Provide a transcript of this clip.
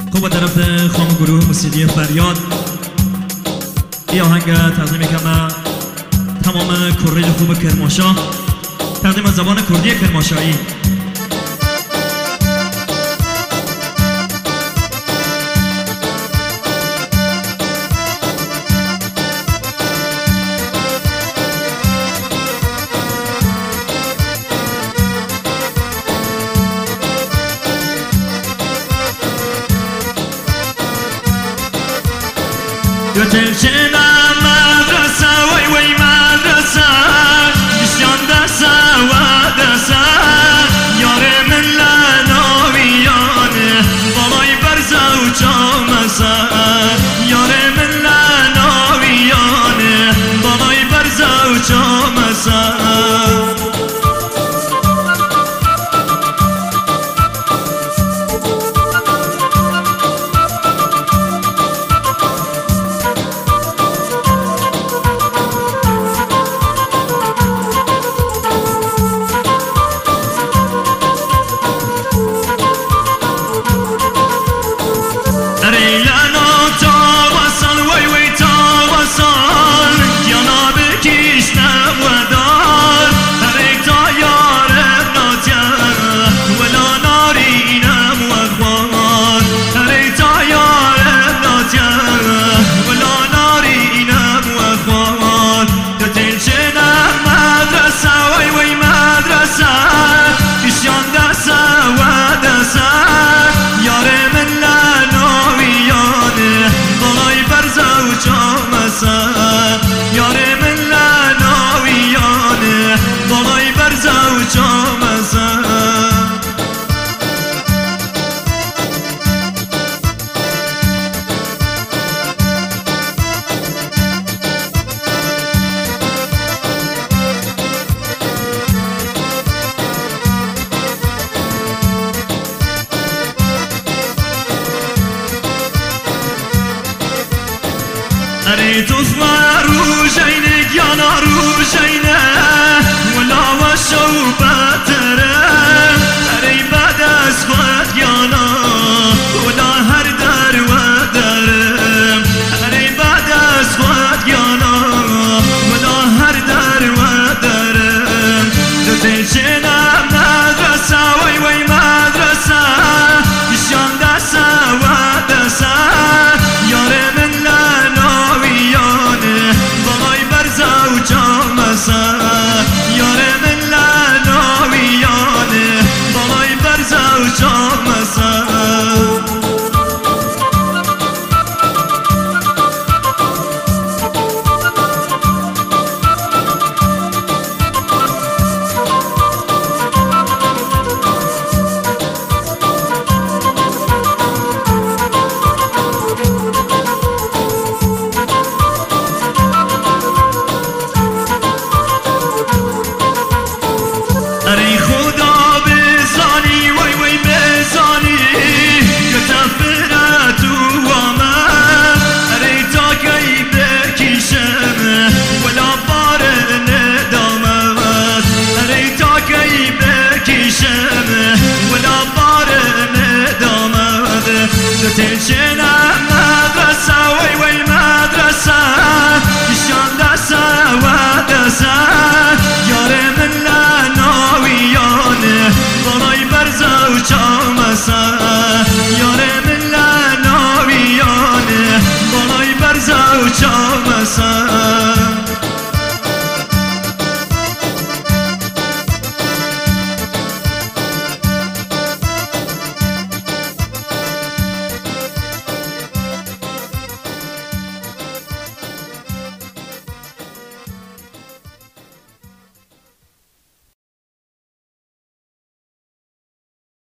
خوب با طرف خام گروه موسیقی فریاد ای آهنگ تقدیم میکنم تمام کره خوب کرمانشاه، تقدیم از زبان کردی کرمانشاهی. Götürçene madrasa vay vay madrasa İsyan dasa ve dasa Yâremin la naviyanı Balay berza uçamasa Yâremin la naviyanı Balay berza uçamasa تصمر روشينك يا نار روشينه ولا وشو بتره هري بعد اسفت يا نار ولا هر در ودرم هري بعد اسفت يا نار ولا هر در ودرم تتشنا مدرسة وي وي مدرسة يشان دسا ودسا يارم Attention